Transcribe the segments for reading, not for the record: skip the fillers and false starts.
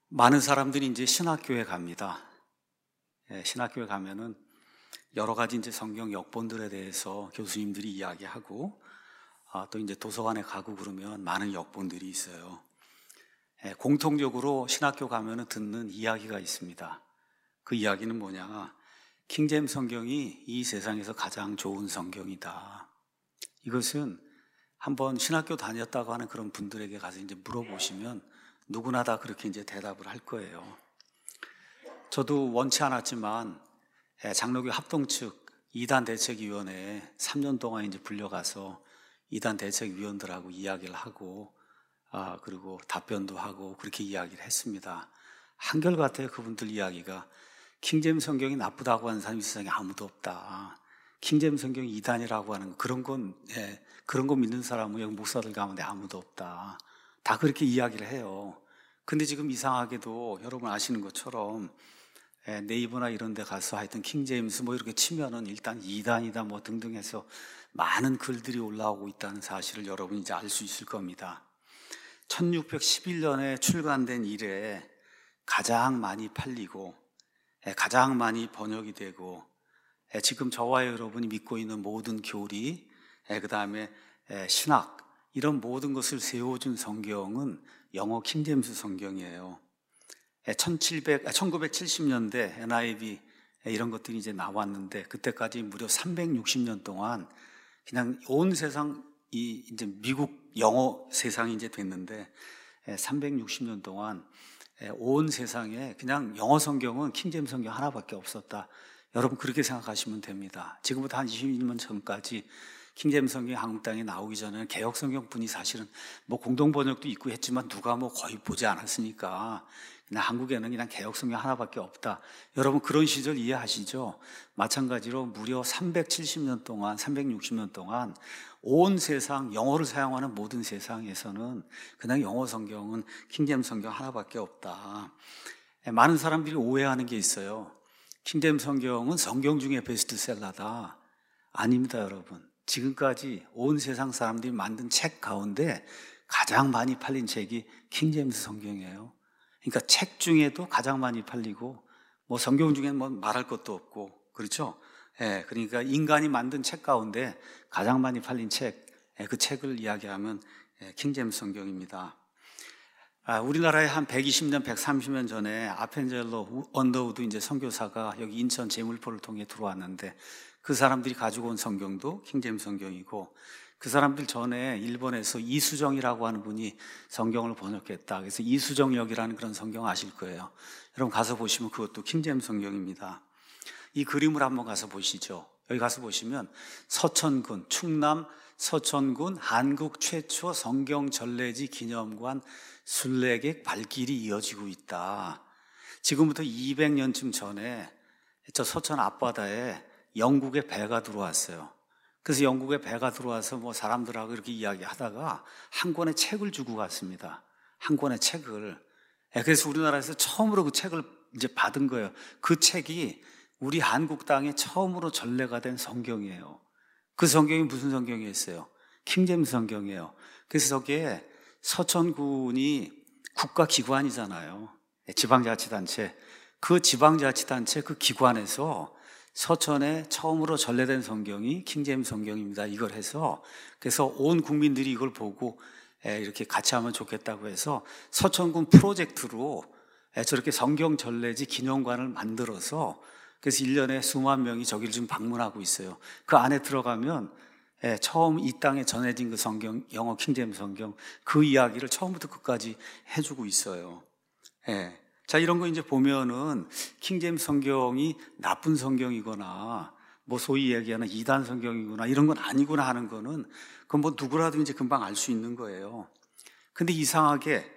많은 사람들이 이제 신학교에 갑니다. 신학교에 가면은 여러 가지 이제 성경 역본들에 대해서 교수님들이 이야기하고, 또 이제 도서관에 가고 그러면 많은 역본들이 있어요. 공통적으로 신학교 가면은 듣는 이야기가 있습니다. 그 이야기는 뭐냐? 킹제임스 성경이 이 세상에서 가장 좋은 성경이다. 이것은 한번 신학교 다녔다고 하는 그런 분들에게 가서 이제 물어보시면 누구나 다 그렇게 이제 대답을 할 거예요. 저도 원치 않았지만 장로교 합동 측 이단 대책위원회에 3년 동안 이제 불려가서 이단 대책위원들하고 이야기를 하고, 그리고 답변도 하고 그렇게 이야기를 했습니다. 한결같아요. 그분들 이야기가 킹제임스 성경이 나쁘다고 하는 사람이 세상에 아무도 없다. 킹제임스 성경이 이단이라고 하는 그런 건 믿는 사람은 여기 목사들 가운데 아무도 없다. 다 그렇게 이야기를 해요. 근데 지금 이상하게도 여러분 아시는 것처럼 네이버나 이런 데 가서 하여튼 킹제임스 뭐 이렇게 치면은 일단 이단이다 뭐 등등 해서 많은 글들이 올라오고 있다는 사실을 여러분이 이제 알 수 있을 겁니다. 1611년에 출간된 이래 가장 많이 팔리고 가장 많이 번역이 되고, 지금 저와 여러분이 믿고 있는 모든 교리, 그 다음에 신학, 이런 모든 것을 세워준 성경은 영어 킹제임스 성경이에요. 1970년대 NIV 이런 것들이 이제 나왔는데, 그때까지 무려 360년 동안 그냥 온 세상, 이제 미국 영어 세상이 이제 됐는데, 360년 동안 온 세상에 그냥 영어 성경은 킹제임스 성경 하나밖에 없었다. 여러분 그렇게 생각하시면 됩니다. 지금부터 한 20년 전까지 킹제임스 성경이 한국 땅에 나오기 전에는 개역 성경뿐이 사실은 뭐 공동 번역도 있고 했지만 누가 뭐 거의 보지 않았으니까 그냥 한국에는 그냥 개역 성경 하나밖에 없다. 여러분 그런 시절 이해하시죠? 마찬가지로 무려 370년 동안, 360년 동안 온 세상 영어를 사용하는 모든 세상에서는 그냥 영어 성경은 킹제임스 성경 하나밖에 없다. 많은 사람들이 오해하는 게 있어요. 킹제임스 성경은 성경 중에 베스트셀러다. 아닙니다, 여러분. 지금까지 온 세상 사람들이 만든 책 가운데 가장 많이 팔린 책이 킹제임스 성경이에요. 그러니까 책 중에도 가장 많이 팔리고, 뭐 성경 중에는 뭐 말할 것도 없고, 그렇죠? 그러니까 인간이 만든 책 가운데 가장 많이 팔린 책, 그 책을 이야기하면 킹제임스 성경입니다. 우리나라에 한 120년, 130년 전에 아펜젤로 언더우드 이제 선교사가 여기 인천 제물포를 통해 들어왔는데, 그 사람들이 가지고 온 성경도 킹제임스 성경이고, 그 사람들 전에 일본에서 이수정이라고 하는 분이 성경을 번역했다. 그래서 이수정역이라는 그런 성경 아실 거예요. 여러분 가서 보시면 그것도 킹제임스 성경입니다. 이 그림을 한번 가서 보시죠. 여기 가서 보시면 서천군, 충남 서천군 한국 최초 성경 전래지 기념관 순례객 발길이 이어지고 있다. 지금부터 200년쯤 전에 저 서천 앞바다에 영국의 배가 들어왔어요. 그래서 영국의 배가 들어와서 뭐 사람들하고 이렇게 이야기하다가 한 권의 책을 주고 갔습니다. 한 권의 책을. 그래서 우리나라에서 처음으로 그 책을 이제 받은 거예요. 그 책이 우리 한국 땅에 처음으로 전래가 된 성경이에요. 그 성경이 무슨 성경이었어요? 킹제임스 성경이에요. 그래서 저기에 서천군이 국가기관이잖아요. 지방자치단체. 그 지방자치단체 그 기관에서 서천에 처음으로 전래된 성경이 킹제임스 성경입니다. 이걸 해서 그래서 온 국민들이 이걸 보고 이렇게 같이 하면 좋겠다고 해서 서천군 프로젝트로 저렇게 성경 전래지 기념관을 만들어서 그래서 1년에 수만 명이 저기를 지금 방문하고 있어요. 그 안에 들어가면 처음 이 땅에 전해진 그 성경, 영어 킹제임스 성경 그 이야기를 처음부터 끝까지 해주고 있어요. 자, 이런 거 이제 보면은 킹제임스 성경이 나쁜 성경이거나 뭐 소위 얘기하는 이단 성경이구나 이런 건 아니구나 하는 거는 그건 뭐 누구라든지 금방 알 수 있는 거예요. 근데 이상하게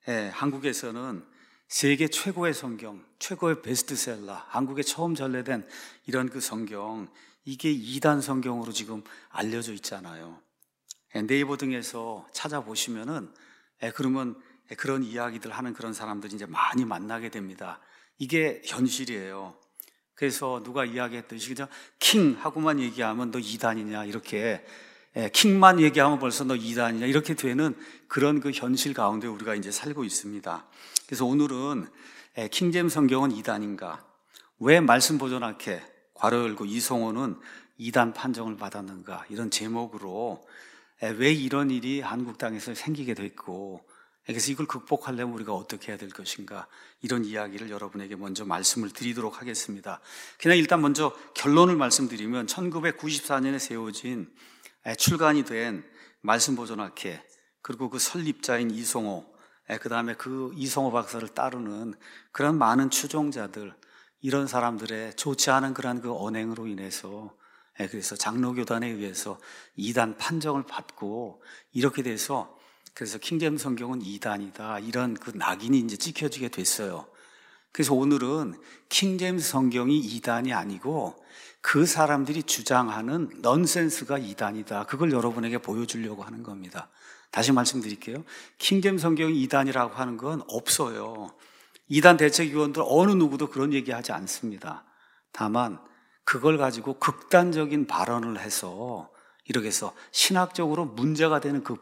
한국에서는 세계 최고의 성경, 최고의 베스트셀러, 한국에 처음 전래된 이런 그 성경, 이게 이단 성경으로 지금 알려져 있잖아요. 네이버 등에서 찾아보시면은 그러면 그런 이야기들 하는 그런 사람들이 이제 많이 만나게 됩니다. 이게 현실이에요. 그래서 누가 이야기했듯이 그냥 킹 하고만 얘기하면 너 이단이냐 이렇게 킹만 얘기하면 벌써 너 이단이냐 이렇게 되는 그런 그 현실 가운데 우리가 이제 살고 있습니다. 그래서 오늘은 킹제임스 성경은 이단인가? 왜 말씀 보존학회 괄호 열고 이성호는 이단 판정을 받았는가? 이런 제목으로 왜 이런 일이 한국 땅에서 생기게 됐고, 그래서 이걸 극복하려면 우리가 어떻게 해야 될 것인가? 이런 이야기를 여러분에게 먼저 말씀을 드리도록 하겠습니다. 그냥 일단 먼저 결론을 말씀드리면 1994년에 세워진 출간이 된 말씀보존학회, 그리고 그 설립자인 이성호, 그 다음에 그 이성호 박사를 따르는 그런 많은 추종자들, 이런 사람들의 좋지 않은 그러한 그 언행으로 인해서 그래서 장로교단에 의해서 이단 판정을 받고 이렇게 돼서 그래서 킹제임스 성경은 이단이다, 이런 그 낙인이 이제 찍혀지게 됐어요. 그래서 오늘은 킹제임스 성경이 이단이 아니고 그 사람들이 주장하는 넌센스가 이단이다, 그걸 여러분에게 보여주려고 하는 겁니다. 다시 말씀드릴게요. 킹제임스 성경이 이단이라고 하는 건 없어요. 이단 대책위원들 어느 누구도 그런 얘기하지 않습니다. 다만 그걸 가지고 극단적인 발언을 해서 이렇게 해서 신학적으로 문제가 되는 그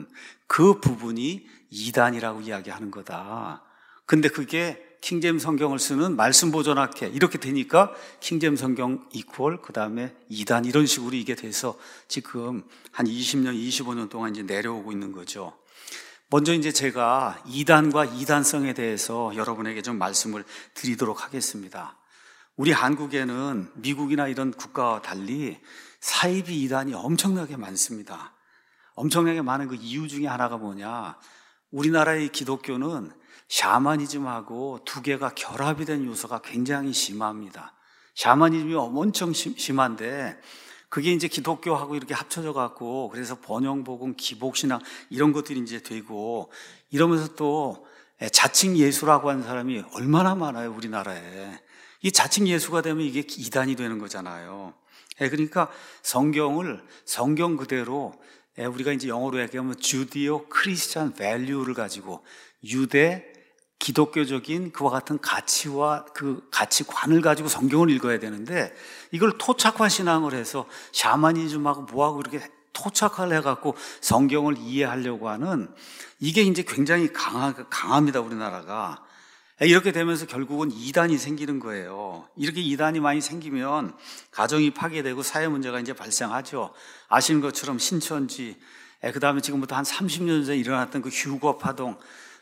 부분이 이단이라고 이야기하는 거다. 근데 그게 킹제임스 성경을 쓰는 말씀보존학회 이렇게 되니까 킹제임스 성경 이퀄 그 다음에 이단 이런 식으로 이게 돼서 지금 한 20년, 25년 동안 이제 내려오고 있는 거죠. 먼저 이제 제가 이단과 이단성에 대해서 여러분에게 좀 말씀을 드리도록 하겠습니다. 우리 한국에는 미국이나 이런 국가와 달리 사이비 이단이 엄청나게 많습니다. 엄청나게 많은 그 이유 중에 하나가 뭐냐? 우리나라의 기독교는 샤머니즘하고 두 개가 결합이 된 요소가 굉장히 심합니다. 샤머니즘이 엄청 심한데 그게 이제 기독교하고 이렇게 합쳐져 갖고 그래서 번영복음, 기복신앙 이런 것들이 이제 되고 이러면서 또 자칭 예수라고 하는 사람이 얼마나 많아요, 우리나라에. 이 자칭 예수가 되면 이게 이단이 되는 거잖아요. 그러니까 성경 그대로 우리가 이제 영어로 얘기하면 주디오 크리스찬 밸류를 가지고 유대 기독교적인 그와 같은 가치와 그 가치관을 가지고 성경을 읽어야 되는데 이걸 토착화 신앙을 해서 샤머니즘하고 뭐하고 이렇게 토착화를 해갖고 성경을 이해하려고 하는 이게 이제 굉장히 강합니다, 우리나라가. 이렇게 되면서 결국은 이단이 생기는 거예요. 이렇게 이단이 많이 생기면 가정이 파괴되고 사회 문제가 이제 발생하죠. 아시는 것처럼 신천지, 그 다음에 지금부터 한 30년 전에 일어났던 그 휴거 파동,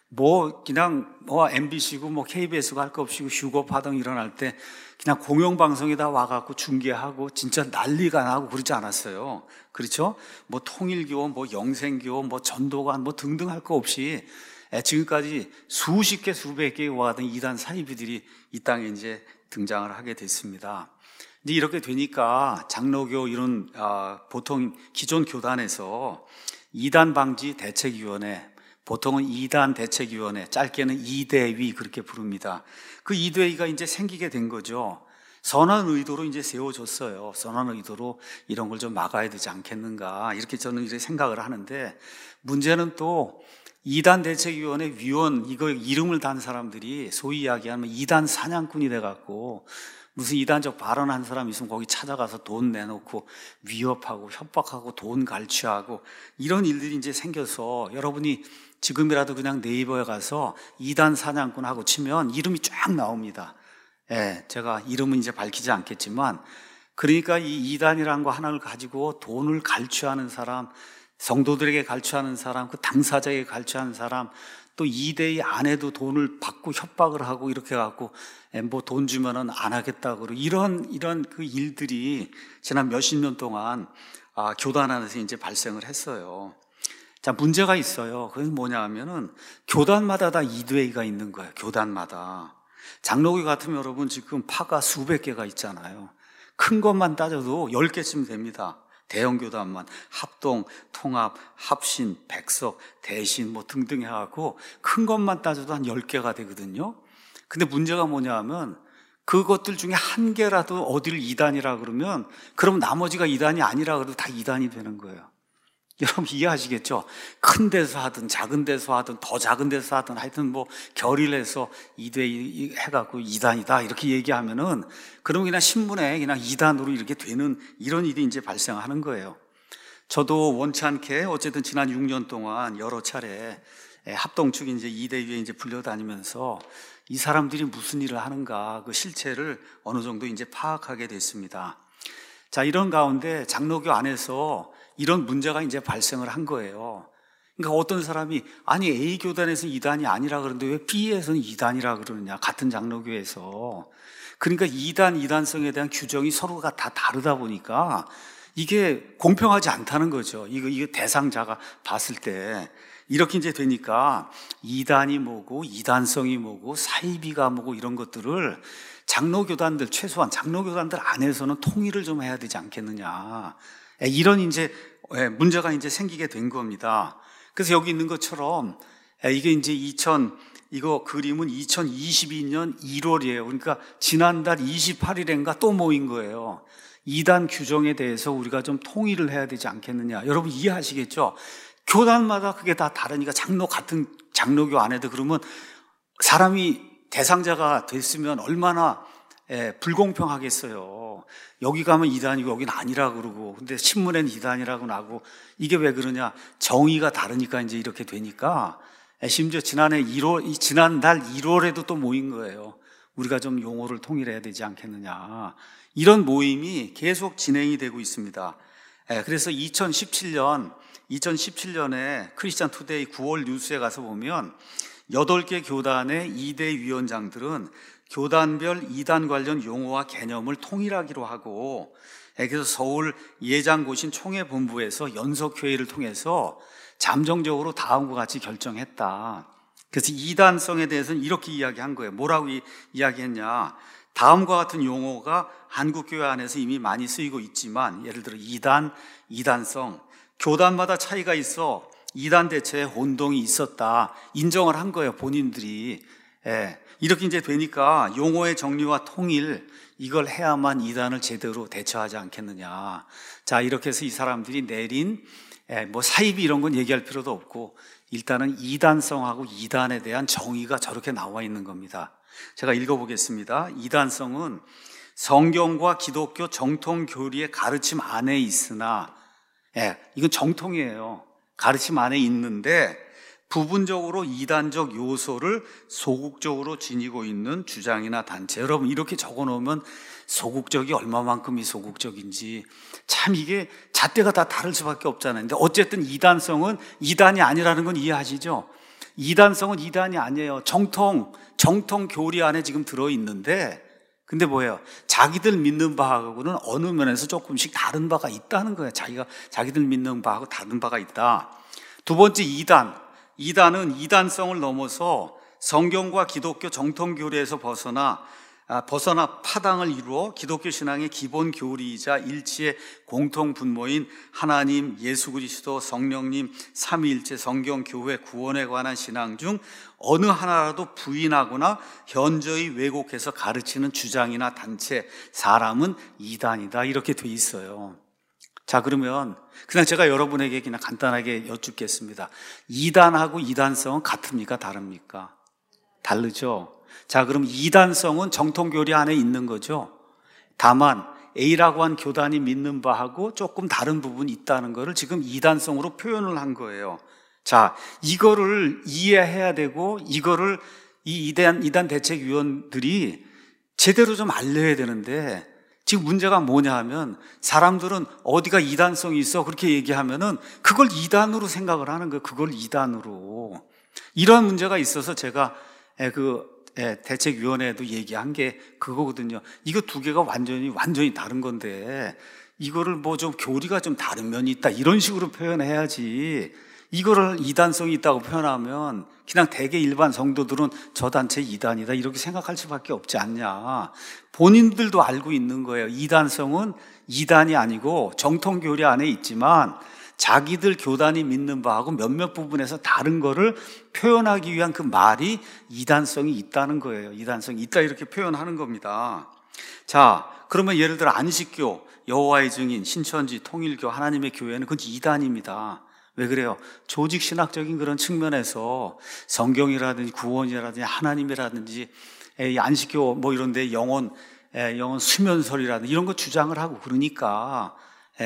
그냥 MBC고 KBS고 할 거 없이 휴거 파동 일어날 때 그냥 공영방송에다 와갖고 중계하고 진짜 난리가 나고 그러지 않았어요. 그렇죠? 통일교원, 영생교원, 전도관, 등등 할 거 없이 지금까지 수십 개, 수백 개의 와 같은 이단 사이비들이 이 땅에 이제 등장을 하게 됐습니다. 이제 이렇게 되니까 장로교 이런 보통 기존 교단에서 이단 방지 대책위원회, 보통은 이단 대책위원회, 짧게는 이대위 그렇게 부릅니다. 그 이대위가 이제 생기게 된 거죠. 선한 의도로 이제 세워졌어요. 선한 의도로 이런 걸 좀 막아야 되지 않겠는가, 이렇게 저는 이렇게 생각을 하는데, 문제는 또 이단 대책위원회 위원 이거 이름을 단 사람들이 소위 이야기하면 이단 사냥꾼이 돼갖고 무슨 이단적 발언한 사람 있으면 거기 찾아가서 돈 내놓고 위협하고 협박하고 돈 갈취하고 이런 일들이 이제 생겨서 여러분이 지금이라도 그냥 네이버에 가서 이단 사냥꾼 하고 치면 이름이 쫙 나옵니다. 제가 이름은 이제 밝히지 않겠지만, 그러니까 이 이단이라는 거 하나를 가지고 돈을 갈취하는 사람, 성도들에게 갈취하는 사람, 그 당사자에게 갈취하는 사람, 또 이대의 안에도 돈을 받고 협박을 하고 이렇게 해갖고 돈 주면은 안 하겠다고 이런 그 일들이 지난 몇십 년 동안 교단 안에서 이제 발생을 했어요. 자, 문제가 있어요. 그게 뭐냐 하면은 교단마다 다 이대회가 있는 거예요. 교단마다. 장로교 같으면 여러분 지금 파가 수백 개가 있잖아요. 큰 것만 따져도 10개쯤 됩니다. 대형 교단만 합동, 통합, 합신, 백석, 대신 등등 해갖고 큰 것만 따져도 한 10개가 되거든요. 근데 문제가 뭐냐 하면 그것들 중에 한 개라도 어디를 이단이라 그러면 그럼 나머지가 이단이 아니라 그래도 다 이단이 되는 거예요. 여러분 이해하시겠죠? 큰 데서 하든 작은 데서 하든 더 작은 데서 하든 하여튼 결의를 해서 이대 해갖고 이단이다 이렇게 얘기하면은 그러면 그냥 신문에 그냥 이단으로 이렇게 되는 이런 일이 이제 발생하는 거예요. 저도 원치 않게 어쨌든 지난 6년 동안 여러 차례 합동축 이제 이대위에 이제 불려다니면서 이 사람들이 무슨 일을 하는가 그 실체를 어느 정도 이제 파악하게 됐습니다. 자, 이런 가운데 장로교 안에서 이런 문제가 이제 발생을 한 거예요. 그러니까 어떤 사람이 아니 A 교단에서 이단이 아니라 그러는데 왜 B에서는 이단이라 그러느냐, 같은 장로교에서. 그러니까 이단성에 대한 규정이 서로가 다 다르다 보니까 이게 공평하지 않다는 거죠. 이거 대상자가 봤을 때 이렇게 이제 되니까 이단이 뭐고 이단성이 뭐고 사이비가 뭐고 이런 것들을 장로교단들, 최소한 장로교단들 안에서는 통일을 좀 해야 되지 않겠느냐, 이런 이제 문제가 이제 생기게 된 겁니다. 그래서 여기 있는 것처럼 이게 이제 이거 그림은 2022년 1월이에요. 그러니까 지난달 28일인가 또 모인 거예요. 이단 규정에 대해서 우리가 좀 통일을 해야 되지 않겠느냐. 여러분 이해하시겠죠? 교단마다 그게 다 다르니까 같은 장로교 안에도 그러면 사람이 대상자가 됐으면 얼마나 불공평하겠어요. 여기 가면 이단이고 여기는 아니라 그러고, 근데 신문에는 이단이라고 나고, 이게 왜 그러냐? 정의가 다르니까 이제 이렇게 되니까, 심지어 지난달 1월에도 또 모인 거예요. 우리가 좀 용어를 통일해야 되지 않겠느냐. 이런 모임이 계속 진행이 되고 있습니다. 그래서 2017년에 크리스찬 투데이 9월 뉴스에 가서 보면 8개 교단의 2대 위원장들은 교단별 이단 관련 용어와 개념을 통일하기로 하고, 그래서 서울 예장고신 총회본부에서 연석회의를 통해서 잠정적으로 다음과 같이 결정했다. 그래서 이단성에 대해서는 이렇게 이야기한 거예요. 뭐라고 이야기했냐? 다음과 같은 용어가 한국교회 안에서 이미 많이 쓰이고 있지만, 예를 들어 이단성, 교단마다 차이가 있어 이단 대체에 혼동이 있었다, 인정을 한 거예요, 본인들이. 이렇게 이제 되니까 용어의 정리와 통일, 이걸 해야만 이단을 제대로 대처하지 않겠느냐. 자, 이렇게 해서 이 사람들이 내린 뭐 사이비 이런 건 얘기할 필요도 없고, 일단은 이단성하고 이단에 대한 정의가 저렇게 나와 있는 겁니다. 제가 읽어보겠습니다. 이단성은 성경과 기독교 정통 교리의 가르침 안에 있으나, 이건 정통이에요. 가르침 안에 있는데 부분적으로 이단적 요소를 소극적으로 지니고 있는 주장이나 단체. 여러분 이렇게 적어놓으면 소극적이 얼마만큼이 소극적인지 참 이게 잣대가 다 다를 수밖에 없잖아요. 근데 어쨌든 이단성은 이단이 아니라는 건 이해하시죠? 이단성은 이단이 아니에요. 정통 교리 안에 지금 들어있는데, 근데 뭐예요? 자기들 믿는 바하고는 어느 면에서 조금씩 다른 바가 있다는 거예요. 자기들 믿는 바하고 다른 바가 있다. 두 번째, 이단은 이단성을 넘어서 성경과 기독교 정통 교리에서 벗어나 파당을 이루어 기독교 신앙의 기본 교리이자 일치의 공통 분모인 하나님, 예수 그리스도, 성령님, 삼위일체, 성경, 교회, 구원에 관한 신앙 중 어느 하나라도 부인하거나 현저히 왜곡해서 가르치는 주장이나 단체, 사람은 이단이다, 이렇게 돼 있어요. 자, 그러면 그냥 제가 여러분에게 그냥 간단하게 여쭙겠습니다. 이단하고 이단성은 같습니까? 다릅니까? 다르죠? 자, 그럼 이단성은 정통교리 안에 있는 거죠. 다만 A라고 한 교단이 믿는 바하고 조금 다른 부분이 있다는 것을 지금 이단성으로 표현을 한 거예요. 자, 이거를 이해해야 되고, 이거를 이 이단 대책위원들이 제대로 좀 알려야 되는데, 지금 문제가 뭐냐 하면 사람들은 어디가 이단성이 있어 그렇게 얘기하면은 그걸 이단으로 생각을 하는 거예요. 그걸 이단으로. 이런 문제가 있어서 제가 대책위원회에도 얘기한 게 그거거든요. 이거 두 개가 완전히 다른 건데, 이거를 뭐 좀 교리가 좀 다른 면이 있다, 이런 식으로 표현해야지, 이거를 이단성이 있다고 표현하면 그냥 대개 일반 성도들은 저 단체 이단이다 이렇게 생각할 수밖에 없지 않냐. 본인들도 알고 있는 거예요. 이단성은 이단이 아니고 정통교리 안에 있지만 자기들 교단이 믿는 바하고 몇몇 부분에서 다른 거를 표현하기 위한 그 말이 이단성이 있다는 거예요. 이단성이 있다 이렇게 표현하는 겁니다. 자, 그러면 예를 들어 안식교, 여호와의 증인, 신천지, 통일교, 하나님의 교회는 그건 이단입니다. 왜 그래요? 조직 신학적인 그런 측면에서 성경이라든지 구원이라든지 하나님이라든지 안식교 뭐 이런데 영혼 수면설이라든지 이런 거 주장을 하고 그러니까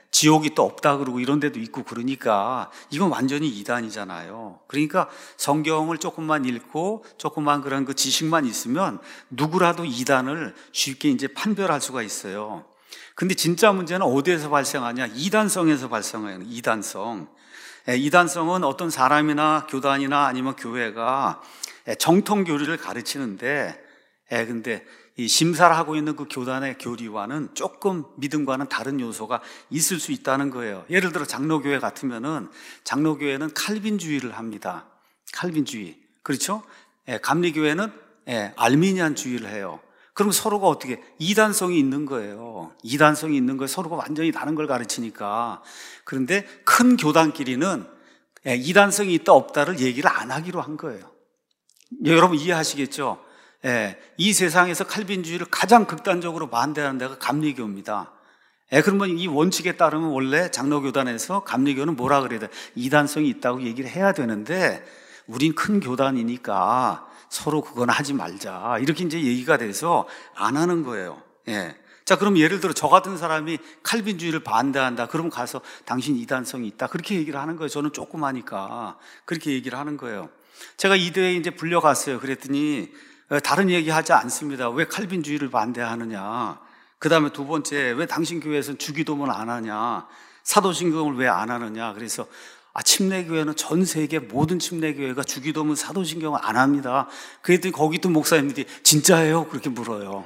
지옥이 또 없다 그러고 이런 데도 있고 그러니까 이건 완전히 이단이잖아요. 그러니까 성경을 조금만 읽고 조금만 그런 그 지식만 있으면 누구라도 이단을 쉽게 이제 판별할 수가 있어요. 근데 진짜 문제는 어디에서 발생하냐? 이단성에서 발생해요. 이단성. 이단성은 어떤 사람이나 교단이나 아니면 교회가 정통 교리를 가르치는데 근데 이 심사를 하고 있는 그 교단의 교리와는 조금 믿음과는 다른 요소가 있을 수 있다는 거예요. 예를 들어 장로교회 같으면은 장로교회는 칼빈주의를 합니다. 칼빈주의. 그렇죠? 감리교회는 알미니안주의를 해요. 그럼 서로가 어떻게 이단성이 있는 거예요. 이단성이 있는 거예요. 서로가 완전히 다른 걸 가르치니까. 그런데 큰 교단끼리는 이단성이 있다 없다를 얘기를 안 하기로 한 거예요. 여러분 이해하시겠죠? 이 세상에서 칼빈주의를 가장 극단적으로 반대하는 데가 감리교입니다. 그러면 이 원칙에 따르면 원래 장로교단에서 감리교는 뭐라 그래야 돼? 이단성이 있다고 얘기를 해야 되는데 우린 큰 교단이니까 서로 그건 하지 말자. 이렇게 이제 얘기가 돼서 안 하는 거예요. 자, 그럼 예를 들어 저 같은 사람이 칼빈주의를 반대한다. 그러면 가서 당신 이단성이 있다. 그렇게 얘기를 하는 거예요. 저는 조그마니까. 그렇게 얘기를 하는 거예요. 제가 이대에 이제 불려갔어요. 그랬더니 다른 얘기 하지 않습니다. 왜 칼빈주의를 반대하느냐. 그 다음에 두 번째, 왜 당신 교회에서는 주기도문 안 하냐. 사도신경을 왜 안 하느냐. 그래서 침례교회는 전 세계 모든 침례교회가 주기도문 사도신경을 안 합니다. 그랬더니 거기 또 목사님들이 진짜예요? 그렇게 물어요.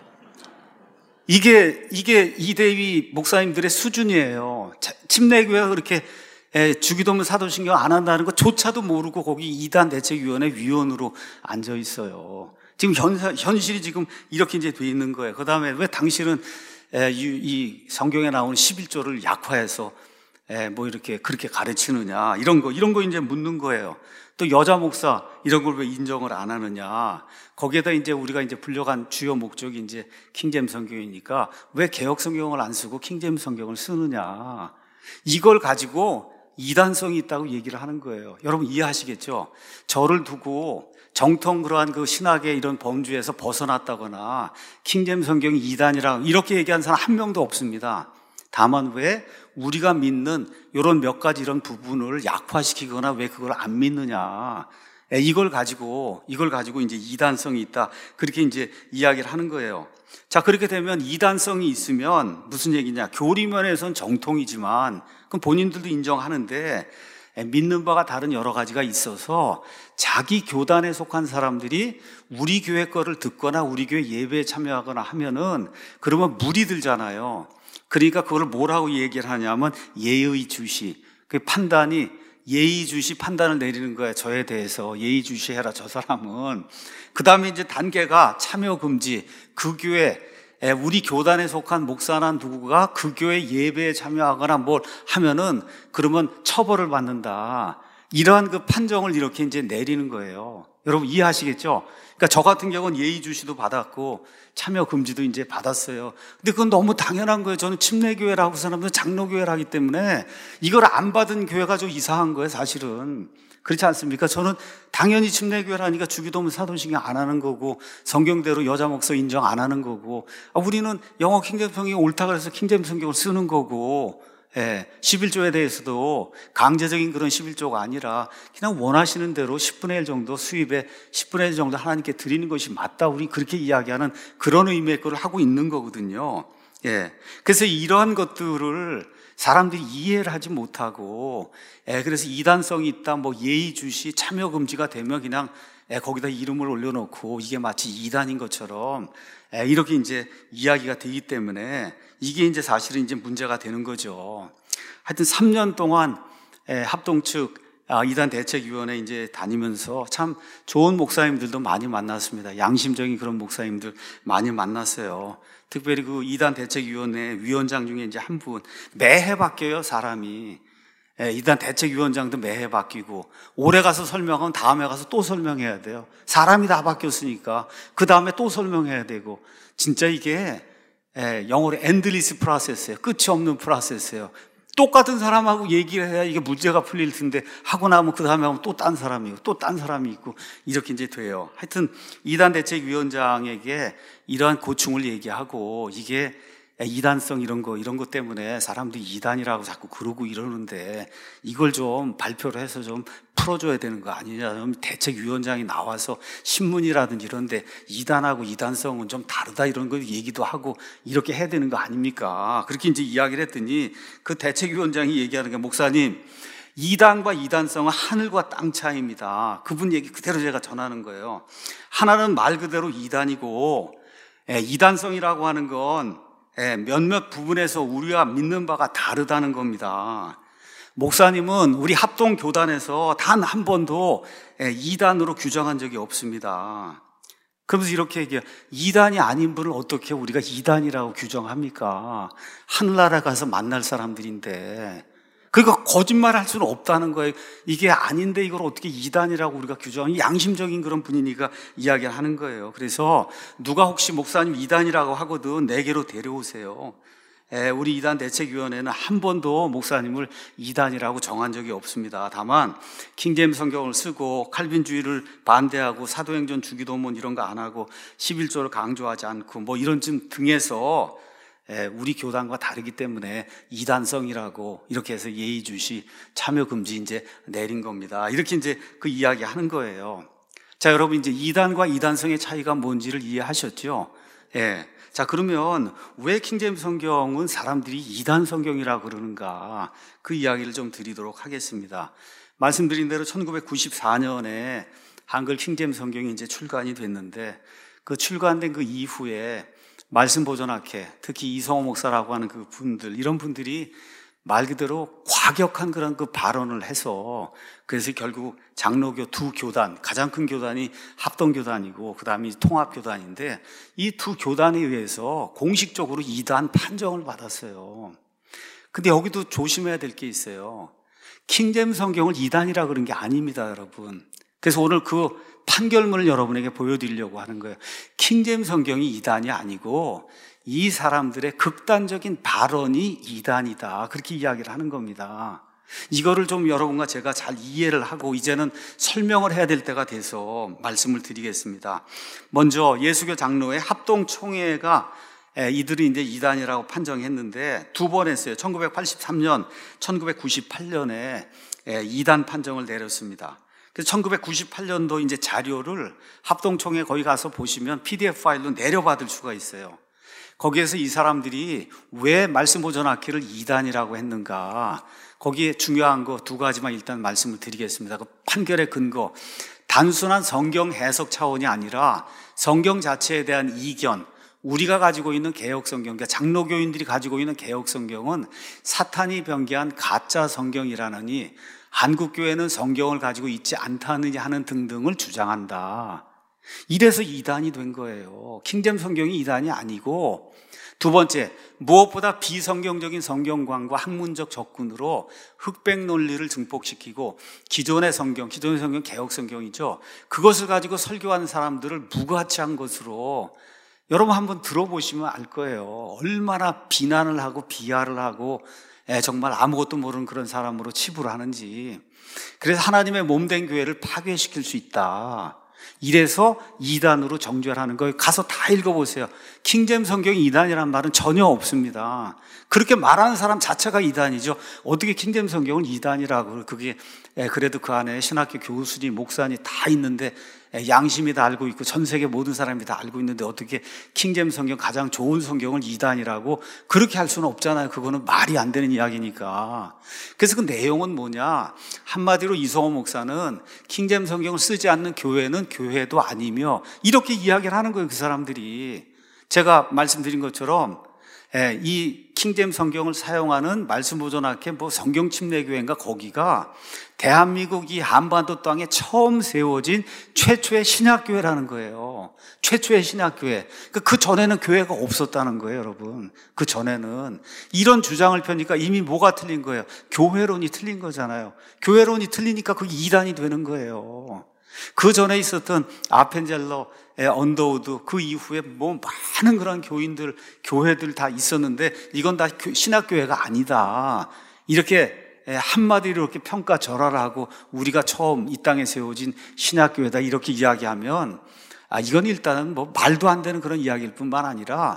이게 이대위 목사님들의 수준이에요. 침례교회가 그렇게 주기도문 사도신경 안 한다는 것조차도 모르고 거기 이단 대책위원회 위원으로 앉아 있어요. 지금 현실이 지금 이렇게 이제 돼 있는 거예요. 그 다음에 왜 당신은 이 성경에 나오는 11조를 약화해서 뭐 이렇게 그렇게 가르치느냐 이런 거 이제 묻는 거예요. 또 여자 목사 이런 걸 왜 인정을 안 하느냐. 거기에다 이제 우리가 이제 불려간 주요 목적이 이제 킹제임스 성경이니까 왜 개역 성경을 안 쓰고 킹제임스 성경을 쓰느냐. 이걸 가지고 이단성이 있다고 얘기를 하는 거예요. 여러분 이해하시겠죠? 저를 두고 정통 그러한 그 신학의 이런 범주에서 벗어났다거나 킹제임스 성경이 이단이라 이렇게 얘기한 사람 한 명도 없습니다. 다만 왜 우리가 믿는 이런 몇 가지 이런 부분을 약화시키거나 왜 그걸 안 믿느냐. 이걸 가지고 이제 이단성이 있다. 그렇게 이제 이야기를 하는 거예요. 자, 그렇게 되면 이단성이 있으면 무슨 얘기냐. 교리면에서는 정통이지만 그럼 본인들도 인정하는데 믿는 바가 다른 여러 가지가 있어서 자기 교단에 속한 사람들이 우리 교회 거를 듣거나 우리 교회 예배에 참여하거나 하면은 그러면 무리 들잖아요. 그러니까 그걸 뭐라고 얘기를 하냐면 예의주시. 그 판단이 예의주시 판단을 내리는 거예요. 저에 대해서 예의주시해라 저 사람은. 그 다음에 이제 단계가 참여금지. 그 교회 우리 교단에 속한 목사나 누구가 그 교회 예배에 참여하거나 뭘 하면은 그러면 처벌을 받는다. 이러한 그 판정을 이렇게 이제 내리는 거예요. 여러분 이해하시겠죠? 그러니까 저 같은 경우는 예의주시도 받았고 참여 금지도 이제 받았어요. 근데 그건 너무 당연한 거예요. 저는 침례교회라고 사람들 장로교회를 하기 때문에 이걸 안 받은 교회가 좀 이상한 거예요, 사실은. 그렇지 않습니까? 저는 당연히 침례교회라니까 주기도문 사도신경 안 하는 거고 성경대로 여자 목사 인정 안 하는 거고 우리는 영어 킹제임스 성경이 옳다 그래서 킹제임스 성경을 쓰는 거고 11조에 대해서도 강제적인 그런 11조가 아니라 그냥 원하시는 대로 10분의 1 정도 수입에 10분의 1 정도 하나님께 드리는 것이 맞다. 우리 그렇게 이야기하는 그런 의미의 걸 하고 있는 거거든요. 그래서 이러한 것들을 사람들이 이해를 하지 못하고 그래서 이단성이 있다, 뭐 예의주시, 참여금지가 되면 그냥 거기다 이름을 올려놓고 이게 마치 이단인 것처럼 이렇게 이제 이야기가 되기 때문에 이게 이제 사실은 이제 문제가 되는 거죠. 하여튼 3년 동안 합동 측 이단 대책위원회 이제 다니면서 참 좋은 목사님들도 많이 만났습니다. 양심적인 그런 목사님들 많이 만났어요. 특별히 그 이단 대책위원회 위원장 중에 이제 한 분 매해 바뀌어요, 사람이. 이단 대책위원장도 매해 바뀌고 올해 가서 설명하면 다음에 가서 또 설명해야 돼요. 사람이 다 바뀌었으니까 그 다음에 또 설명해야 되고 진짜 이게 영어로 엔드리스 프로세스예요. 끝이 없는 프로세스예요. 똑같은 사람하고 얘기를 해야 이게 문제가 풀릴 텐데 하고 나면 그 다음에 하면 또 딴 사람이고 또 딴 사람이 있고 이렇게 이제 돼요. 하여튼 이단 대책위원장에게 이러한 고충을 얘기하고 이게 이단성 이런 거 때문에 사람들이 이단이라고 자꾸 그러고 이러는데 이걸 좀 발표를 해서 좀 풀어줘야 되는 거 아니냐. 좀 대책위원장이 나와서 신문이라든지 이런데 이단하고 이단성은 좀 다르다 이런 거 얘기도 하고 이렇게 해야 되는 거 아닙니까? 그렇게 이제 이야기를 했더니 그 대책위원장이 얘기하는 게 목사님, 이단과 이단성은 하늘과 땅 차이입니다. 그분 얘기 그대로 제가 전하는 거예요. 하나는 말 그대로 이단이고 이단성이라고 하는 건 몇몇 부분에서 우리가 믿는 바가 다르다는 겁니다. 목사님은 우리 합동교단에서 단 한 번도 이단으로 규정한 적이 없습니다. 그러면서 이렇게 얘기해요. 이단이 아닌 분을 어떻게 우리가 이단이라고 규정합니까? 하늘나라 가서 만날 사람들인데. 그러니까 거짓말 할 수는 없다는 거예요. 이게 아닌데 이걸 어떻게 이단이라고 우리가 규정하니? 양심적인 그런 분이니까 이야기를 하는 거예요. 그래서 누가 혹시 목사님 이단이라고 하거든 내게로 데려오세요. 우리 이단 대책위원회는 한 번도 목사님을 이단이라고 정한 적이 없습니다. 다만 킹제임스 성경을 쓰고 칼빈주의를 반대하고 사도행전 주기도문 이런 거 안 하고 11조를 강조하지 않고 뭐 이런 등에서 우리 교단과 다르기 때문에 이단성이라고 이렇게 해서 예의주시 참여 금지 이제 내린 겁니다. 이렇게 이제 그 이야기 하는 거예요. 자, 여러분 이제 이단과 이단성의 차이가 뭔지를 이해하셨죠? 자, 그러면 왜 킹제임스 성경은 사람들이 이단 성경이라고 그러는가? 그 이야기를 좀 드리도록 하겠습니다. 말씀드린 대로 1994년에 한글 킹제임스 성경이 이제 출간이 됐는데 그 출간된 그 이후에 말씀 보존학회, 특히 이성호 목사라고 하는 그 분들, 이런 분들이 말 그대로 과격한 그런 그 발언을 해서 그래서 결국 장로교 두 교단, 가장 큰 교단이 합동교단이고 그 다음이 통합교단인데 이 두 교단에 의해서 공식적으로 이단 판정을 받았어요. 근데 여기도 조심해야 될 게 있어요. 킹제임스 성경을 이단이라 그런 게 아닙니다, 여러분. 그래서 오늘 그 판결문을 여러분에게 보여드리려고 하는 거예요. 킹제임스 성경이 이단이 아니고 이 사람들의 극단적인 발언이 이단이다. 그렇게 이야기를 하는 겁니다. 이거를 좀 여러분과 제가 잘 이해를 하고 이제는 설명을 해야 될 때가 돼서 말씀을 드리겠습니다. 먼저 예수교 장로회 합동총회가 이들이 이제 이단이라고 판정했는데 두 번 했어요. 1983년, 1998년에 이단 판정을 내렸습니다. 그래서 1998년도 이제 자료를 합동총회 거기 가서 보시면 PDF 파일로 내려받을 수가 있어요. 거기에서 이 사람들이 왜 말씀 보존학회를 이단이라고 했는가? 거기에 중요한 거 두 가지만 일단 말씀을 드리겠습니다. 그 판결의 근거, 단순한 성경 해석 차원이 아니라 성경 자체에 대한 이견, 우리가 가지고 있는 개혁 성경, 그러니까 장로교인들이 가지고 있는 개혁 성경은 사탄이 변개한 가짜 성경이라느니 한국 교회는 성경을 가지고 있지 않다느냐 하는 등등을 주장한다. 이래서 이단이 된 거예요. 킹제임스 성경이 이단이 아니고, 두 번째, 무엇보다 비성경적인 성경관과 학문적 접근으로 흑백 논리를 증폭시키고 기존의 성경 개혁 성경이죠. 그것을 가지고 설교하는 사람들을 무가치한 것으로, 여러분 한번 들어보시면 알 거예요. 얼마나 비난을 하고 비하를 하고 정말 아무것도 모르는 그런 사람으로 치부를 하는지. 그래서 하나님의 몸된 교회를 파괴시킬 수 있다. 이래서 이단으로 정죄하는 거예요. 가서 다 읽어보세요. 킹제임스 성경이 이단이라는 말은 전혀 없습니다. 그렇게 말하는 사람 자체가 이단이죠. 어떻게 킹제임스 성경을 이단이라고. 그게 그래도 그 안에 신학교 교수님, 목사님 다 있는데 양심이 다 알고 있고 전 세계 모든 사람이 다 알고 있는데 어떻게 킹제임스 성경 가장 좋은 성경을 이단이라고 그렇게 할 수는 없잖아요. 그거는 말이 안 되는 이야기니까. 그래서 그 내용은 뭐냐? 한마디로 이성호 목사는 킹제임스 성경을 쓰지 않는 교회는 교회도 아니며 이렇게 이야기를 하는 거예요. 그 사람들이. 제가 말씀드린 것처럼 이 킹제임스 성경을 사용하는 말씀보존학회 성경 침례교회인가 거기가 대한민국 이 한반도 땅에 처음 세워진 최초의 신약교회라는 거예요. 최초의 신약교회. 그 전에는 교회가 없었다는 거예요, 여러분. 그 전에는. 이런 주장을 펴니까 이미 뭐가 틀린 거예요? 교회론이 틀린 거잖아요. 교회론이 틀리니까 그게 이단이 되는 거예요. 그 전에 있었던 아펜젤러, 언더우드, 그 이후에 많은 그런 교회들 다 있었는데 이건 다 신학교회가 아니다. 이렇게 한마디로 이렇게 평가절하를 하고 우리가 처음 이 땅에 세워진 신학교회다 이렇게 이야기하면 이건 일단은 말도 안 되는 그런 이야기일 뿐만 아니라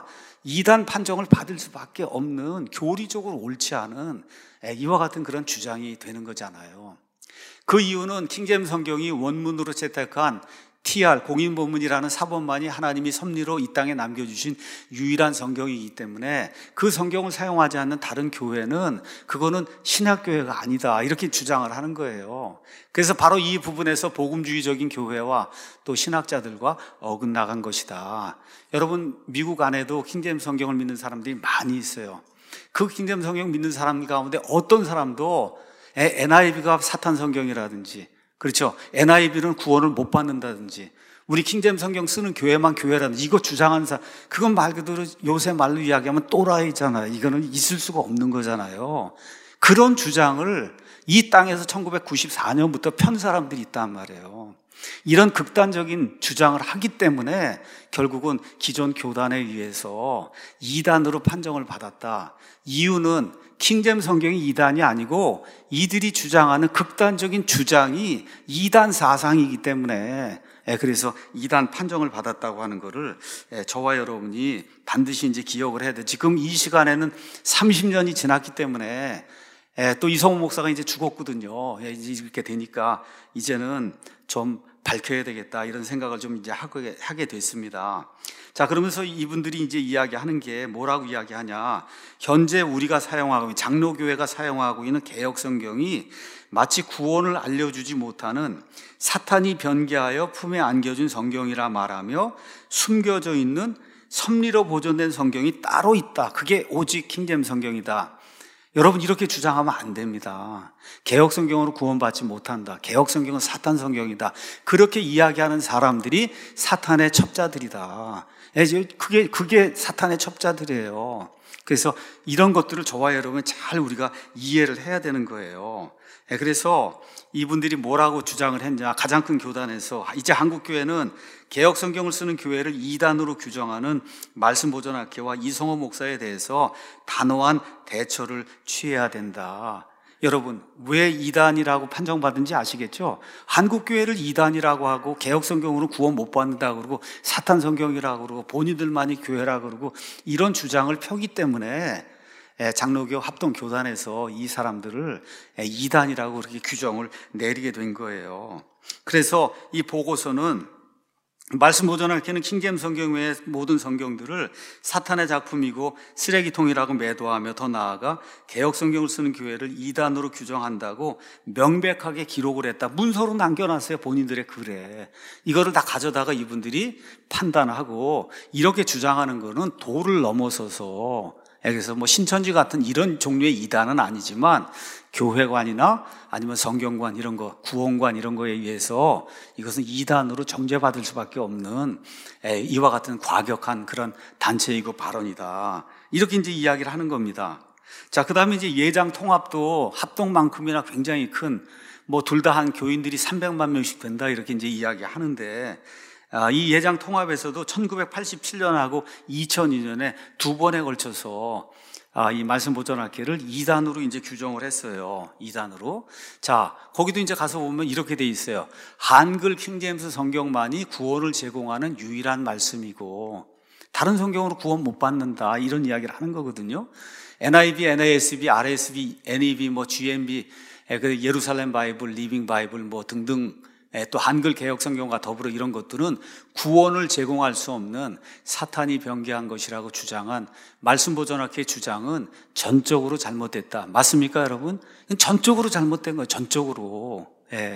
이단 판정을 받을 수밖에 없는 교리적으로 옳지 않은 이와 같은 그런 주장이 되는 거잖아요. 그 이유는 킹제임스 성경이 원문으로 채택한 TR 공인본문이라는 사본만이 하나님이 섭리로 이 땅에 남겨주신 유일한 성경이기 때문에 그 성경을 사용하지 않는 다른 교회는 그거는 신학교회가 아니다 이렇게 주장을 하는 거예요. 그래서 바로 이 부분에서 복음주의적인 교회와 또 신학자들과 어긋나간 것이다. 여러분, 미국 안에도 킹제임스 성경을 믿는 사람들이 많이 있어요. 그 킹제임스 성경 믿는 사람 가운데 어떤 사람도 NIV가 사탄 성경이라든지, 그렇죠, NIV는 구원을 못 받는다든지, 우리 킹제임스 성경 쓰는 교회만 교회라든지 이거 주장하는 사람, 그건 말 그대로 요새 말로 이야기하면 또라이잖아요. 이거는 있을 수가 없는 거잖아요. 그런 주장을 이 땅에서 1994년부터 편 사람들이 있단 말이에요. 이런 극단적인 주장을 하기 때문에 결국은 기존 교단에 의해서 이단으로 판정을 받았다. 이유는 킹제임스 성경이 이단이 아니고 이들이 주장하는 극단적인 주장이 이단 사상이기 때문에, 그래서 이단 판정을 받았다고 하는 것을 저와 여러분이 반드시 이제 기억을 해야 돼. 지금 이 시간에는 30년이 지났기 때문에 또 이성호 목사가 이제 죽었거든요. 이제 이렇게 되니까 이제는 좀 밝혀야 되겠다 이런 생각을 좀 이제 하게 됐습니다. 자, 그러면서 이분들이 이제 이야기하는 게 뭐라고 이야기하냐? 현재 우리가 사용하고 장로교회가 사용하고 있는 개역 성경이 마치 구원을 알려주지 못하는 사탄이 변개하여 품에 안겨준 성경이라 말하며 숨겨져 있는 섭리로 보존된 성경이 따로 있다. 그게 오직 킹제임스 성경이다. 여러분, 이렇게 주장하면 안 됩니다. 개역 성경으로 구원받지 못한다. 개역 성경은 사탄 성경이다. 그렇게 이야기하는 사람들이 사탄의 첩자들이다. 그게 사탄의 첩자들이에요. 그래서 이런 것들을 저와 여러분 잘 우리가 이해를 해야 되는 거예요. 그래서 이분들이 뭐라고 주장을 했냐? 가장 큰 교단에서 이제 한국교회는 개역 성경을 쓰는 교회를 이단으로 규정하는 말씀보존학회와 이성호 목사에 대해서 단호한 대처를 취해야 된다. 여러분, 왜 이단이라고 판정받은지 아시겠죠? 한국교회를 이단이라고 하고 개역 성경으로 구원 못 받는다고 그러고 사탄 성경이라고 그러고 본인들만이 교회라고 그러고 이런 주장을 펴기 때문에 장로교 합동교단에서 이 사람들을 이단이라고 그렇게 규정을 내리게 된 거예요. 그래서 이 보고서는 말씀보존학회는 킹제임스 성경 외의 모든 성경들을 사탄의 작품이고 쓰레기통이라고 매도하며 더 나아가 개역 성경을 쓰는 교회를 이단으로 규정한다고 명백하게 기록을 했다. 문서로 남겨놨어요. 본인들의 글에. 이거를 다 가져다가 이분들이 판단하고 이렇게 주장하는 거는 도를 넘어서서, 그래서 뭐 신천지 같은 이런 종류의 이단은 아니지만 교회관이나 아니면 성경관 이런 거, 구원관 이런 거에 의해서 이것은 이단으로 정죄받을 수밖에 없는 이와 같은 과격한 그런 단체이고 발언이다. 이렇게 이제 이야기를 하는 겁니다. 자, 그 다음에 이제 예장 통합도 합동만큼이나 굉장히 큰, 뭐 둘 다 한 교인들이 300만 명씩 된다 이렇게 이제 이야기 하는데, 이 예장 통합에서도 1987년하고 2002년에 두 번에 걸쳐서 이 말씀보존학회를 2단으로 이제 규정을 했어요. 2단으로. 자, 거기도 이제 가서 보면 이렇게 돼 있어요. 한글 킹제임스 성경만이 구원을 제공하는 유일한 말씀이고 다른 성경으로 구원 못 받는다. 이런 이야기를 하는 거거든요. NIV, NASB, RSV, NEB, 뭐 GMB, 예루살렘 바이블, 리빙 바이블 뭐 등등, 또 한글 개역 성경과 더불어 이런 것들은 구원을 제공할 수 없는 사탄이 변개한 것이라고 주장한 말씀보존학회의 주장은 전적으로 잘못됐다. 맞습니까, 여러분? 전적으로 잘못된 거예요. 전적으로.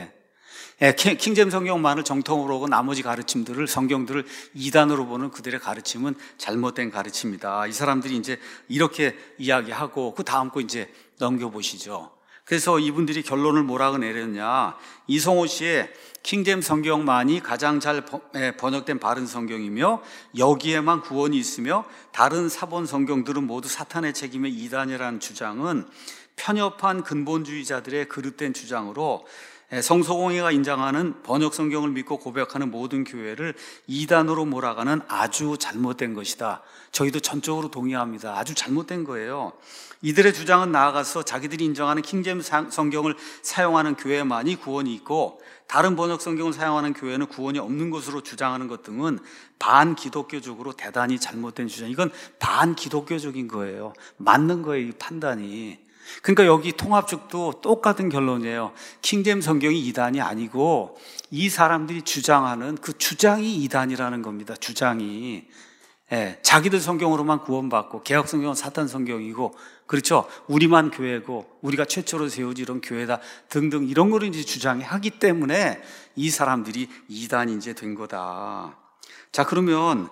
킹제임스 성경만을 정통으로 하고 나머지 가르침들을, 성경들을 이단으로 보는 그들의 가르침은 잘못된 가르침이다. 이 사람들이 이제 이렇게 이야기하고 그 다음 거 이제 넘겨보시죠. 그래서 이분들이 결론을 뭐라고 내렸냐? 이성호 씨의 킹제임스 성경만이 가장 잘 번역된 바른 성경이며 여기에만 구원이 있으며 다른 사본 성경들은 모두 사탄의 책임의 이단이라는 주장은 편협한 근본주의자들의 그릇된 주장으로 성서공회가 인정하는 번역 성경을 믿고 고백하는 모든 교회를 이단으로 몰아가는 아주 잘못된 것이다. 저희도 전적으로 동의합니다. 아주 잘못된 거예요. 이들의 주장은 나아가서 자기들이 인정하는 킹제임스 성경을 사용하는 교회만이 구원이 있고 다른 번역 성경을 사용하는 교회는 구원이 없는 것으로 주장하는 것 등은 반기독교적으로 대단히 잘못된 주장. 이건 반기독교적인 거예요. 맞는 거예요, 이 판단이. 그러니까 여기 통합 측도 똑같은 결론이에요. 킹제임스 성경이 이단이 아니고 이 사람들이 주장하는 그 주장이 이단이라는 겁니다. 주장이. 자기들 성경으로만 구원받고 개혁 성경은 사탄 성경이고, 그렇죠? 우리만 교회고 우리가 최초로 세우지 이런 교회다 등등 이런 거를 이제 주장하기 때문에 이 사람들이 이단이 이제 된 거다. 자, 그러면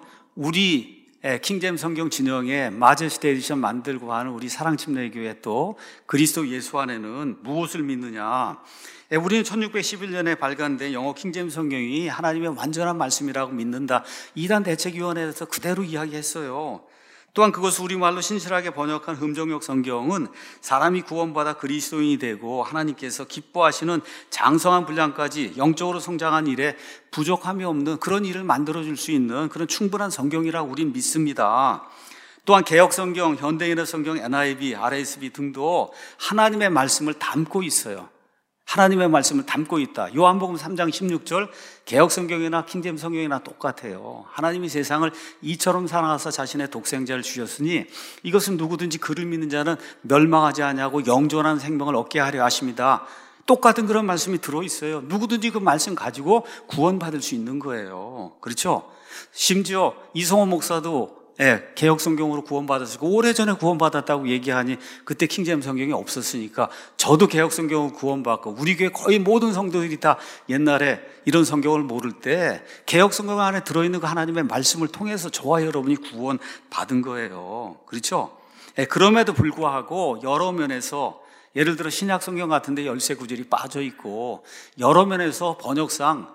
우리 킹제임스 성경 진영에 마제스티 에디션 만들고 하는 우리 사랑침례교회 또 그리스도 예수 안에는 무엇을 믿느냐? 우리는 1611년에 발간된 영어 킹제임스 성경이 하나님의 완전한 말씀이라고 믿는다. 이단 대책위원회에서 그대로 이야기했어요. 또한 그것을 우리말로 신실하게 번역한 흠정역 성경은 사람이 구원받아 그리스도인이 되고 하나님께서 기뻐하시는 장성한 분량까지 영적으로 성장한 일에 부족함이 없는 그런 일을 만들어줄 수 있는 그런 충분한 성경이라고 우린 믿습니다. 또한 개혁 성경, 현대인의 성경, NIV, RSV 등도 하나님의 말씀을 담고 있어요. 하나님의 말씀을 담고 있다. 요한복음 3장 16절 개혁 성경이나 킹제임스 성경이나 똑같아요. 하나님이 세상을 이처럼 사랑하사 자신의 독생자를 주셨으니 이것은 누구든지 그를 믿는 자는 멸망하지 아니하고 영존한 생명을 얻게 하려 하십니다. 똑같은 그런 말씀이 들어있어요. 누구든지 그 말씀 가지고 구원받을 수 있는 거예요. 그렇죠? 심지어 이성호 목사도 개혁 성경으로 구원받았고 오래전에 구원받았다고 얘기하니 그때 킹제임스 성경이 없었으니까 저도 개혁 성경으로 구원받고 우리 교회 거의 모든 성도들이 다 옛날에 이런 성경을 모를 때 개혁 성경 안에 들어있는 그 하나님의 말씀을 통해서 저와 여러분이 구원받은 거예요. 그렇죠? 그럼에도 불구하고 여러 면에서 예를 들어 신약 성경 같은데 열세 구절이 빠져 있고 여러 면에서 번역상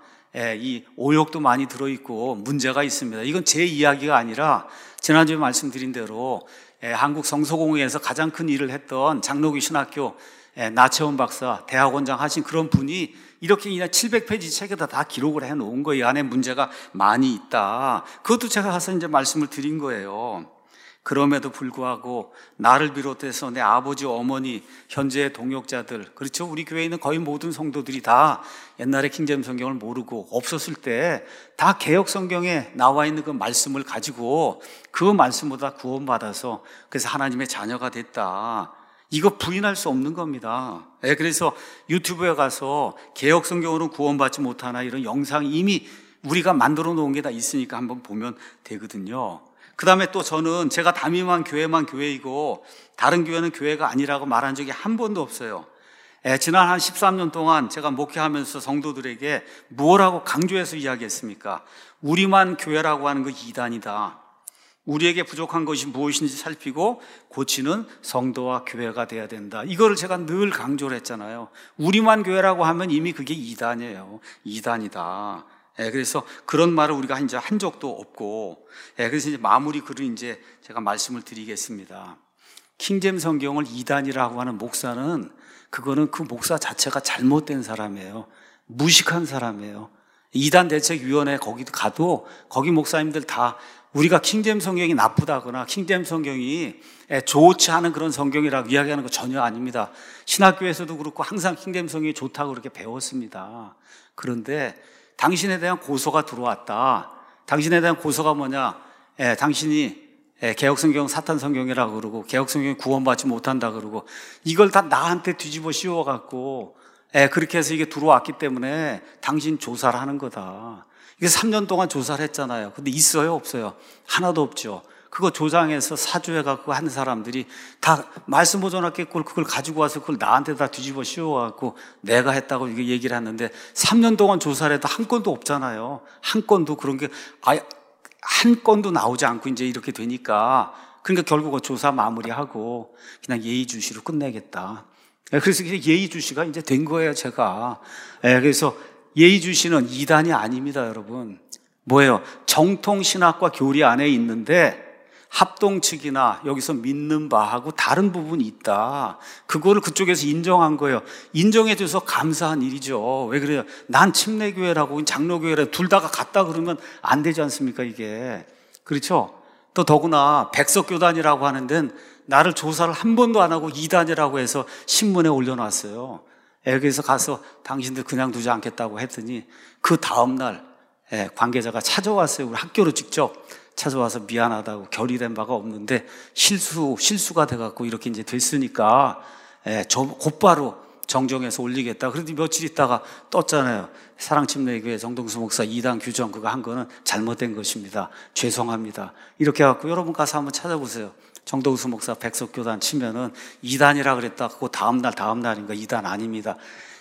이 오역도 많이 들어있고 문제가 있습니다. 이건 제 이야기가 아니라 지난주에 말씀드린 대로 한국 성서공회에서 가장 큰 일을 했던 장로교 신학교 나채원 박사 대학원장 하신 그런 분이 이렇게 그냥 700페이지 책에다 다 기록을 해놓은 거예요. 이 안에 문제가 많이 있다. 그것도 제가 가서 이제 말씀을 드린 거예요. 그럼에도 불구하고 나를 비롯해서 내 아버지, 어머니, 현재의 동역자들, 그렇죠? 우리 교회에 있는 거의 모든 성도들이 다 옛날에 킹제임스 성경을 모르고 없었을 때 다 개혁 성경에 나와 있는 그 말씀을 가지고 그 말씀보다 구원받아서 그래서 하나님의 자녀가 됐다. 이거 부인할 수 없는 겁니다. 그래서 유튜브에 가서 개혁 성경으로는 구원받지 못하나 이런 영상 이미 우리가 만들어 놓은 게 다 있으니까 한번 보면 되거든요. 그 다음에 또 저는 제가 담임한 교회만 교회이고 다른 교회는 교회가 아니라고 말한 적이 한 번도 없어요. 지난 한 13년 동안 제가 목회하면서 성도들에게 뭐라고 강조해서 이야기했습니까? 우리만 교회라고 하는 거 이단이다. 우리에게 부족한 것이 무엇인지 살피고 고치는 성도와 교회가 돼야 된다. 이거를 제가 늘 강조를 했잖아요. 우리만 교회라고 하면 이미 그게 이단이에요. 이단이다. 그래서 그런 말을 우리가 이제 한 적도 없고, 그래서 이제 마무리 글을 이제 제가 말씀을 드리겠습니다. 킹제임스 성경을 이단이라고 하는 목사는 그거는 그 목사 자체가 잘못된 사람이에요. 무식한 사람이에요. 이단 대책위원회 거기 가도 거기 목사님들 다 우리가 킹제임스 성경이 나쁘다거나 킹제임스 성경이 좋지 않은 그런 성경이라고 이야기하는 거 전혀 아닙니다. 신학교에서도 그렇고 항상 킹제임스 성경이 좋다고 그렇게 배웠습니다. 그런데 당신에 대한 고소가 들어왔다. 당신에 대한 고소가 뭐냐? 당신이 개혁성경 사탄 성경이라고 그러고 개혁성경이 구원받지 못한다 그러고 이걸 다 나한테 뒤집어 씌워갖고 그렇게 해서 이게 들어왔기 때문에 당신 조사를 하는 거다. 이게 3년 동안 조사를 했잖아요. 근데 있어요? 없어요? 하나도 없죠. 그거 조장해서 사주해갖고 한 사람들이 다 말씀 보존학교 그걸 가지고 와서 그걸 나한테 다 뒤집어 씌워갖고 내가 했다고 이게 얘기를 하는데 3년 동안 조사를 해도 한 건도 없잖아요. 한 건도 그런 게 한 건도 나오지 않고 이제 이렇게 되니까 그러니까 결국 조사 마무리하고 그냥 예의주시로 끝내겠다. 그래서 예의주시가 이제 된 거예요, 제가. 그래서 예의주시는 이단이 아닙니다, 여러분. 뭐예요? 정통신학과 교리 안에 있는데 합동 측이나 여기서 믿는 바하고 다른 부분이 있다. 그거를 그쪽에서 인정한 거예요. 인정해줘서 감사한 일이죠. 왜 그래요? 난 침례교회라고 장로교회라고 둘 다가 같다 그러면 안 되지 않습니까, 이게. 그렇죠? 또 더구나 백석교단이라고 하는 데는 나를 조사를 한 번도 안 하고 이단이라고 해서 신문에 올려놨어요. 여기서 가서 당신들 그냥 두지 않겠다고 했더니 그 다음날 관계자가 찾아왔어요. 우리 학교로 직접 찾아와서 미안하다고, 결의된 바가 없는데 실수가 돼갖고 이렇게 이제 됐으니까 곧바로 정정해서 올리겠다. 그런데 며칠 있다가 떴잖아요. 사랑침례교회 정동수 목사 이단 규정 그거 한 거는 잘못된 것입니다. 죄송합니다. 이렇게 해갖고 여러분 가서 한번 찾아보세요. 정동수 목사 백석교단 치면은 이단이라 그랬다. 그거 다음날인가 이단 아닙니다.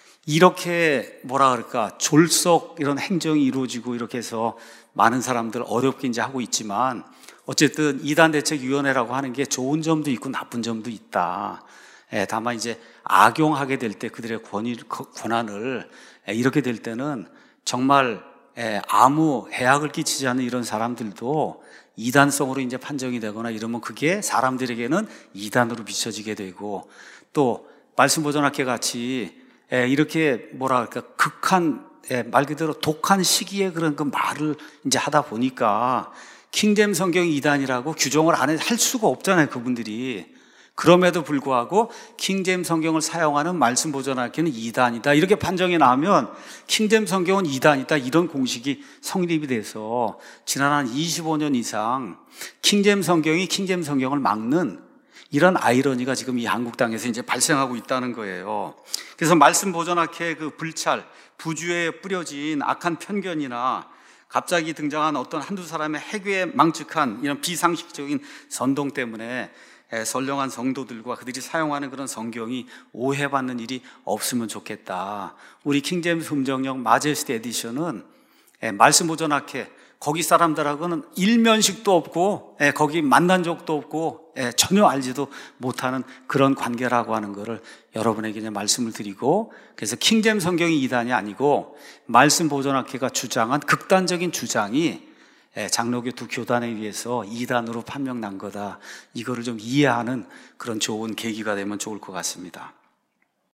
이렇게 뭐라 그럴까 졸속 이런 행정이 이루어지고 이렇게 해서 많은 사람들 어렵게 이제 하고 있지만 어쨌든 이단대책위원회라고 하는 게 좋은 점도 있고 나쁜 점도 있다. 다만 이제 악용하게 될 때 그들의 권한을 이렇게 될 때는 정말 아무 해악을 끼치지 않는 이런 사람들도 이단성으로 이제 판정이 되거나 이러면 그게 사람들에게는 이단으로 비춰지게 되고 또 말씀보존학회 같이 이렇게 뭐라 그럴까 극한 말 그대로 독한 시기에 그런 그 말을 이제 하다 보니까 킹제임스 성경이 이단이라고 규정을 안 할 수가 없잖아요, 그분들이. 그럼에도 불구하고 킹제임스 성경을 사용하는 말씀보존학회는 이단이다 이렇게 판정이 나면 킹제임스 성경은 이단이다 이런 공식이 성립이 돼서 지난 한 25년 이상 킹제임스 성경이 킹제임스 성경을 막는 이런 아이러니가 지금 이 한국 땅에서 이제 발생하고 있다는 거예요. 그래서 말씀보존학회의 그 불찰, 부주의에 뿌려진 악한 편견이나 갑자기 등장한 어떤 한두 사람의 해괴에 망측한 이런 비상식적인 선동 때문에 선량한 성도들과 그들이 사용하는 그런 성경이 오해받는 일이 없으면 좋겠다. 우리 킹제임스 음정역 마제스티 에디션은 말씀보존학회 거기 사람들하고는 일면식도 없고 거기 만난 적도 없고 전혀 알지도 못하는 그런 관계라고 하는 거를 여러분에게 이제 말씀을 드리고, 그래서 킹제임스 성경이 이단이 아니고 말씀보존학회가 주장한 극단적인 주장이 장로교 두 교단에 의해서 이단으로 판명난 거다. 이거를 좀 이해하는 그런 좋은 계기가 되면 좋을 것 같습니다.